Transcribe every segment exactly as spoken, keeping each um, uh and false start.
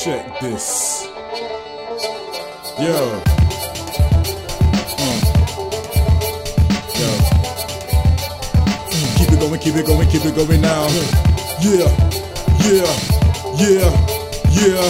Check this. Yo. Uh. Yo. Keep it going, keep it going, keep it going now. Yeah. Yeah. Yeah. Yeah.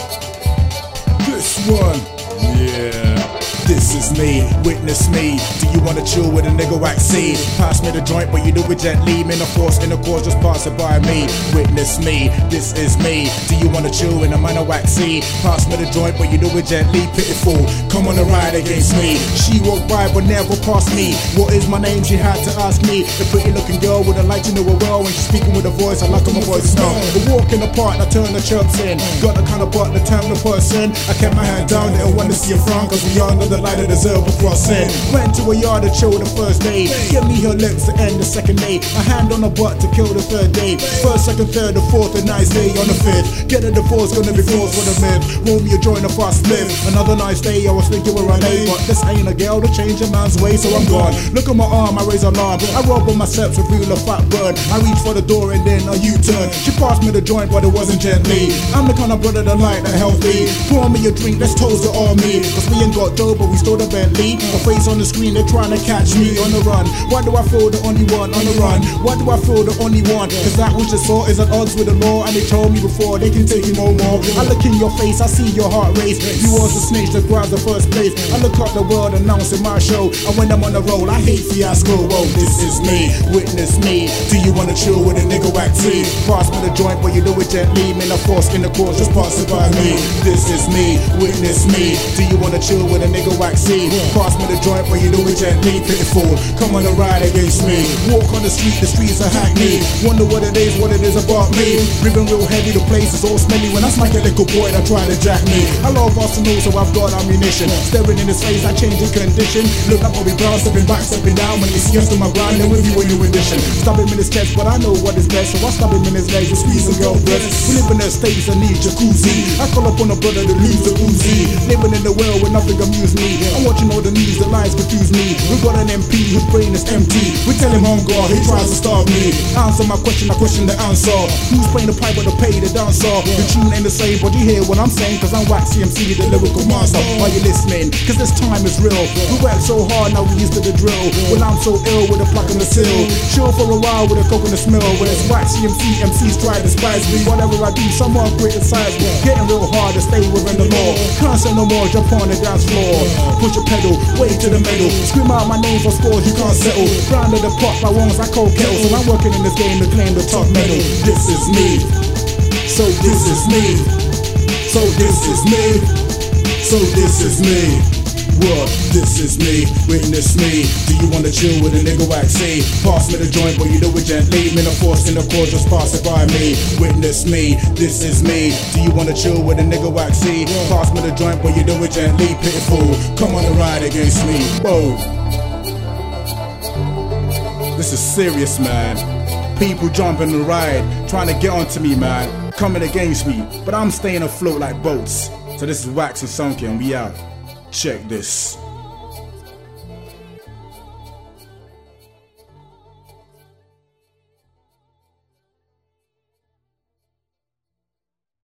This one. Yeah. This is me, witness me. Do you wanna chill with a nigga waxy? Pass me the joint, but you do it gently. Man, of course, in the course, just pass it by me. Witness me, this is me. Do you wanna chill in a man of waxy? Pass me the joint, but you do it gently. Pitiful, come on a ride against me. She walked by, but never passed me. What is my name? She had to ask me. The pretty looking girl with a light to know her well. When she's speaking with a voice, I like her, my voice now. A walk in the park, I turn the chirps in. Got the kind of butt that turn the person. I kept my hand down, didn't want to see her frown, cause we all know the light of the zebra crossing. Went to a yard to chill the first day. Give me her lips to end the second day. A hand on her butt to kill the third day. First, second, third, the fourth, a nice day on the fifth. Get a divorce, gonna be forced for the myth. Roll me a joint, a fast live. Another nice day, I was thinking we're on eight, but this ain't a girl to change a man's way, so I'm gone. Look at my arm, I raise alarm. I rob on my steps, reveal a fat bird. I reach for the door and then a U-turn. She passed me the joint, but it wasn't gently. I'm the kind of brother that like that healthy. Pour me a drink, let's toast it on me. Cause we ain't got dough, but we stole the Bentley. My face on the screen, they're trying to catch me on the run. Why do I feel the only one on the run? Why do I feel the only one? Cause that which I saw is at odds with the law. And they told me before they can take you no more. I look in your face, I see your heart race. You was the snake that grabs the first place. I look up the world announcing my show. And when I'm on the roll, I hate fiasco. Whoa, this is me, witness me. Do you wanna chill with a nigga waxy? Pass me the joint, but you do it gently. Man, of course, in the course, just pass it by me. This is me, witness me. Do you wanna chill with a nigga waxy? Pass me the joint, but you do it gently. Pitiful, come on a ride against me. Walk on the street, the streets are hackney. Wonder what it is, what it is about me. Breathing real heavy, the place is all smelly. When I smack a little boy that try to jack me. I love Arsenal, so I've got ammunition. Staring in his face, I change the condition. Look like Bobby Brown, stepping back, stepping down. When he see us to my grind, then with you when you edition. Stab him in his chest, but I know what is best, so I stab him in his legs and squeeze the girl breast. We live in the States, I need jacuzzi. I call up on a brother to lose the Uzi. Living in the world where nothing amuse me. I'm watching all the news, the lies confuse me. We got an M P whose brain is empty. We tell him on guard, he tries to starve me. Answer my question, I question the answer. Who's playing the pipe but to pay the dancer? The tune ain't the same, but you hear what I'm saying. Cause I'm Wax C M C, the lyrical master. Are you listening? Cause this time is real. We work so hard, now we used to the drill. Well, I'm so ill with a plaque on the sill. Chill for a while with a coke in the smell. When it's Wax C M C, M Cs try to despise me. Whatever I do, someone criticize me. Getting real hard to stay within the law. Can't say no more, jump on the dance floor. Push a pedal, way to the middle. Scream out my name for scores you can't settle. Grounded the pot by ones like cold kettles. And I'm working in this game to claim the top medal. This is me. So this is me. So this is me. So this is me. What? This is me, witness me. Do you wanna chill with a nigga waxy? Pass me the joint, but you do it gently. Man, of force in the court, just pass it by me. Witness me, this is me. Do you wanna chill with a nigga waxy? Pass me the joint, but you do it gently. Pitiful, come on a ride against me. Whoa. This is serious, man. People jumping the ride, trying to get onto me, man. Coming against me, but I'm staying afloat like boats. So this is Wax and Sunky, and we out. Check this.